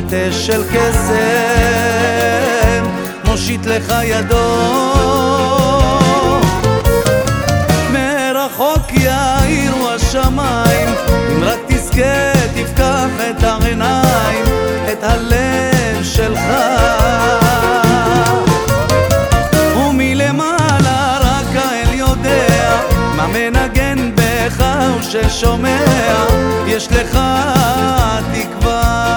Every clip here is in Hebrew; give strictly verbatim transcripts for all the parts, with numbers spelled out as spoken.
מטה של קסם מושיט לך ידו, מרחוק יאירו השמיים, אם רק תזכה תפקח את העיניים, את הלב שלך, ומלמעלה רק האל יודע מה מנגן בך וששומע, יש לך תקווה.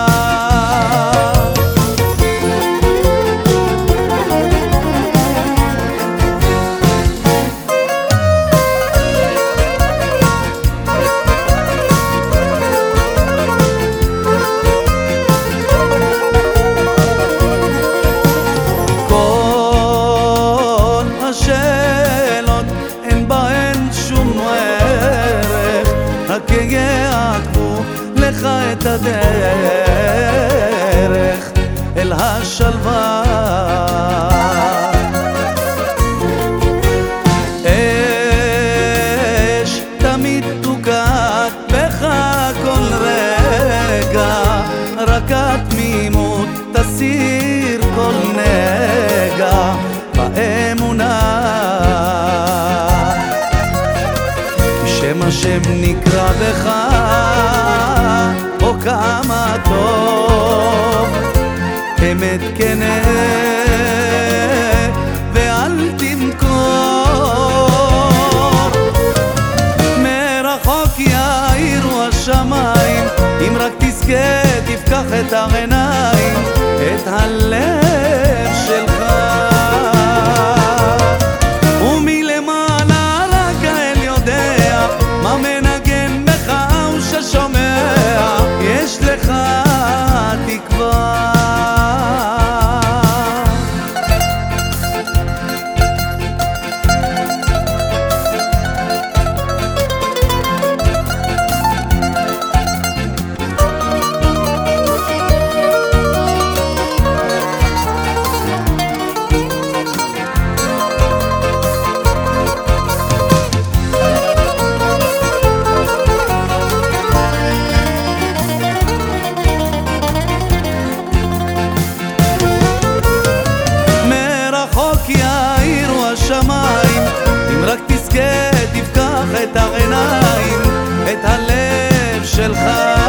רק יעקבו לך את הדרך אל השלווה. אש תמיד תוקעת בך כל רגע, רק התמימות תסיר כל נגע באמונה, שם השם נקרא בך, או כמה טוב, אמת כנה ואל תמכור, מרחוק יאירו השמיים, אם רק תזכה תפקח את העיניים, את הלב שלך, מה מנגן בך וששומע, יש לך תקווה. השמיים, אם רק תזכה תפקח את העיניים, את הלב שלך.